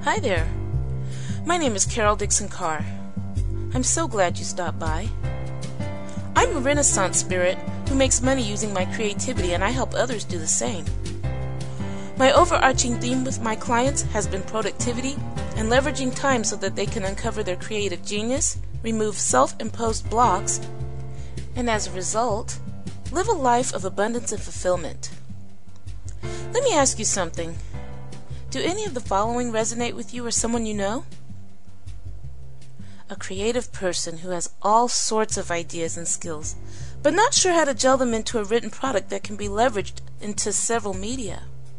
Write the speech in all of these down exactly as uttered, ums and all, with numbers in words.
Hi there. My name is Carol Dixon Carr. I'm so glad you stopped by. I'm a Renaissance spirit who makes money using my creativity, and I help others do the same. My overarching theme with my clients has been productivity and leveraging time so that they can uncover their creative genius, remove self-imposed blocks, and as a result, live a life of abundance and fulfillment. Let me ask you something. Do any of the following resonate with you or someone you know? A creative person who has all sorts of ideas and skills, but not sure how to gel them into a written product that can be leveraged into several media.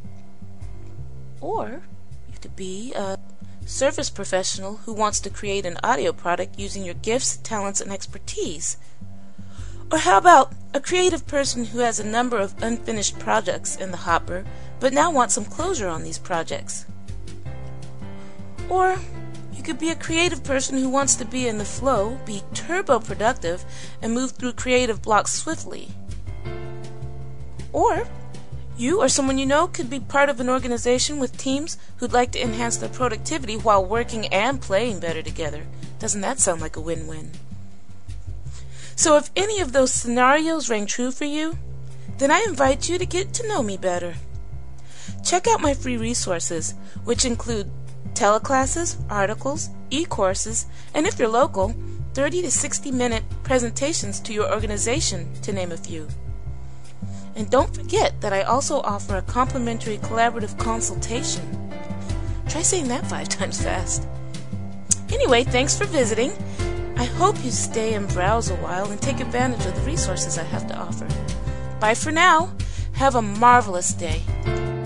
Or you could be a service professional who wants to create an audio product using your gifts, talents, and expertise. Or how about a creative person who has a number of unfinished projects in the hopper, but now wants some closure on these projects? Or you could be a creative person who wants to be in the flow, be turbo productive, and move through creative blocks swiftly. Or you or someone you know could be part of an organization with teams who'd like to enhance their productivity while working and playing better together. Doesn't that sound like a win-win? So if any of those scenarios rang true for you, then I invite you to get to know me better. Check out my free resources, which include teleclasses, articles, e-courses, and if you're local, thirty to sixty minute presentations to your organization, to name a few. And don't forget that I also offer a complimentary collaborative consultation. Try saying that five times fast. Anyway, thanks for visiting. I hope you stay and browse a while and take advantage of the resources I have to offer. Bye for now. Have a marvelous day.